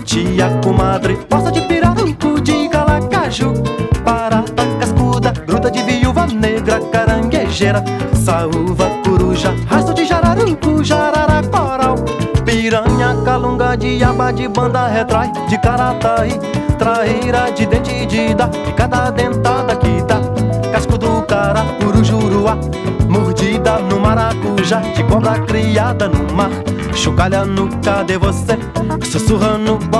tia, comadre, poça de pirarucu, de calacaju, barata cascuda, gruta de viúva negra, caranguejeira, saúva, coruja, rastro de jararucu, jarara, coral, piranha, calunga, diaba de banda, retrai, de carataí, traíra, de dente de dar, picada dentada que dá, casco do cara, urujuruá, mordida no maracujá, de cobra criada no mar, chocalha no cadê você, sussurrando